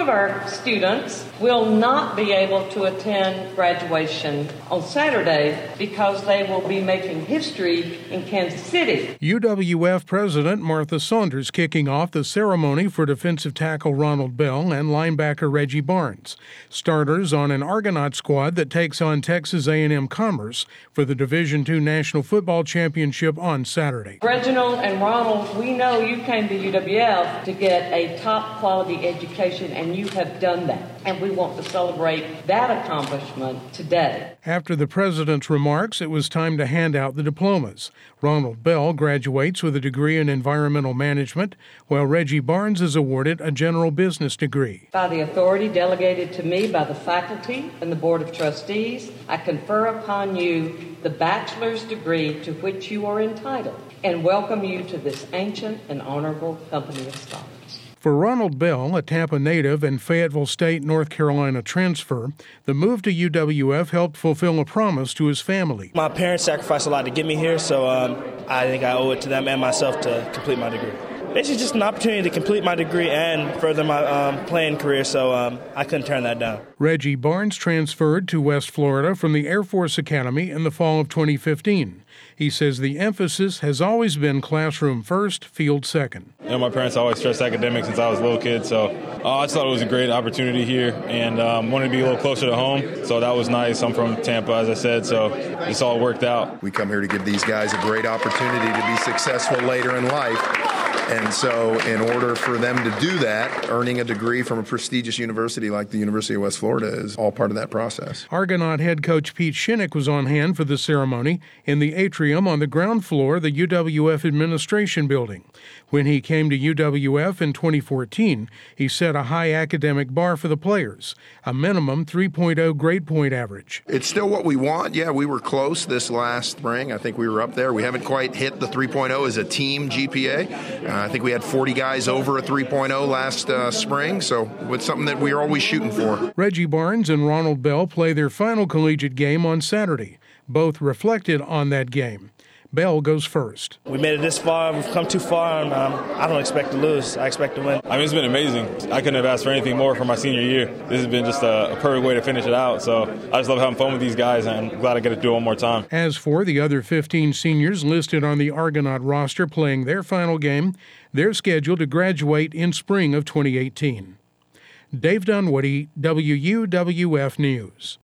of our students will not be able to attend graduation on Saturday because they will be making history in Kansas City. UWF President Martha Saunders kicking off the ceremony for defensive tackle Ronald Bell and linebacker Reggie Barnes, starters on an Argonaut squad that takes on Texas A&M Commerce for the Division II National Football Championship on Saturday. Reginald and Ronald, we know you came to UWF to get a top quality education, and you have done that. And we want to celebrate that accomplishment today. After the president's remarks, it was time to hand out the diplomas. Ronald Bell graduates with a degree in environmental management, while Reggie Barnes is awarded a general business degree. By the authority delegated to me by the faculty and the Board of Trustees, I confer upon you the bachelor's degree to which you are entitled and welcome you to this ancient and honorable company of scholars. For Ronald Bell, a Tampa native and Fayetteville State, North Carolina transfer, the move to UWF helped fulfill a promise to his family. My parents sacrificed a lot to get me here, so I think I owe it to them and myself to complete my degree. Basically just an opportunity to complete my degree and further my playing career, so I couldn't turn that down. Reggie Barnes transferred to West Florida from the Air Force Academy in the fall of 2015. He says the emphasis has always been classroom first, field second. My parents always stressed academics since I was a little kid, so I just thought it was a great opportunity here and wanted to be a little closer to home, so that was nice. I'm from Tampa, as I said, so this all worked out. We come here to give these guys a great opportunity to be successful later in life. And so in order for them to do that, earning a degree from a prestigious university like the University of West Florida is all part of that process. Argonaut head coach Pete Shinnick was on hand for the ceremony in the atrium on the ground floor of the UWF administration building. When he came to UWF in 2014, he set a high academic bar for the players, a minimum 3.0 grade point average. It's still what we want. Yeah, we were close this last spring. I think we were up there. We haven't quite hit the 3.0 as a team GPA. I think we had 40 guys over a 3.0 last spring, so it's something that we're always shooting for. Reggie Barnes and Ronald Bell play their final collegiate game on Saturday. Both reflected on that game. Bell goes first. We made it this far. We've come too far, and I don't expect to lose. I expect to win. I mean, it's been amazing. I couldn't have asked for anything more for my senior year. This has been just a perfect way to finish it out. So I just love having fun with these guys, and I'm glad I get to do it one more time. As for the other 15 seniors listed on the Argonaut roster playing their final game, they're scheduled to graduate in spring of 2018. Dave Dunwoody, WUWF News.